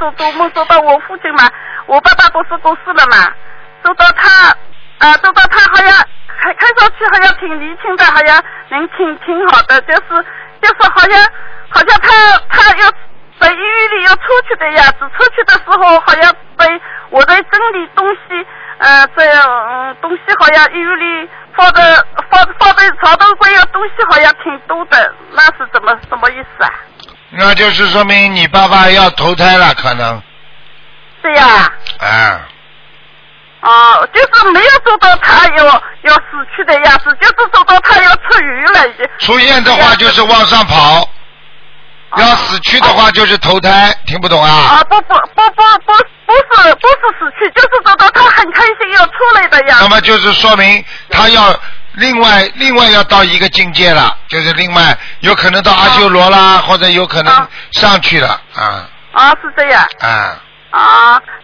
做梦做到我父亲嘛，我爸爸不是过世了嘛，做到他好像看上去好像挺年轻的，好像人挺好的，就是好像他要在医院里要出去的样子，出去的时候好像被我在整理东西，这样东西好像医院里放在床头柜上东西好像挺多的，那是什么意思啊？ 那就是说明你爸爸要投胎了，可能。 对呀。就是没有做到他要死去的样子，就是做到他要出狱了已经。 出现的话就是往上跑，要死去的话就是投胎，听不懂啊？ 不是死去，就是做到他很开心要出来的样子。 那么就是说明他要另外要到一个境界了，就是另外有可能到阿修罗啦，或者有可能上去了啊。 是这样。